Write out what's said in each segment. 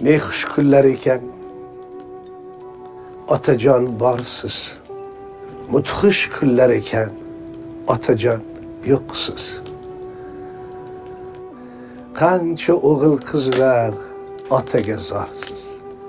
Ne xush kunlar ekan, otajon borsiz. Mudhish kunlar ekan, otajon yo'qsiz. Qancha o'g'il qizlar otaga zorsiz.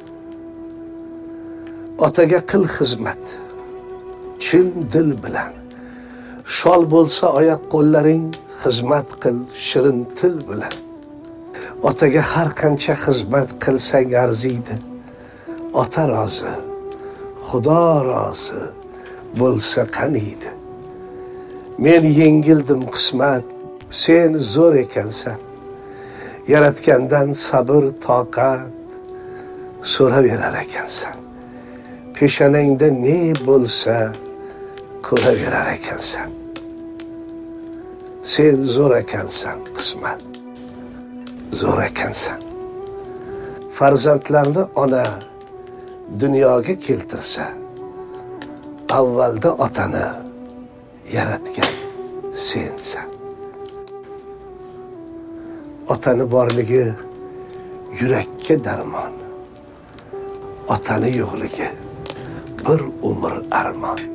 Otaga qil xizmat, chin dil bilan. Shol bo'lsa oyoq qo'llaring, xizmat qil shirin til bilan. Otaga har qancha xizmat qilsang arziydi. Ota rozi, Xudo rozi bo'lsa qaniydi. Men yengildim qismat, sen zo'r ekansan. Yaratgandan sabr, toqat so'raverar ekansan. Peshonangda ne bo'lsa ko'raverar ekansan. Sen zo'r ekansan qismat, zo'r ekansan. Farzandlarni ona dunyoga keltirsa, avvalda otani yaratgan sensan. Otani borligi yurakka darmon, otani yo'qligi bir umr armon.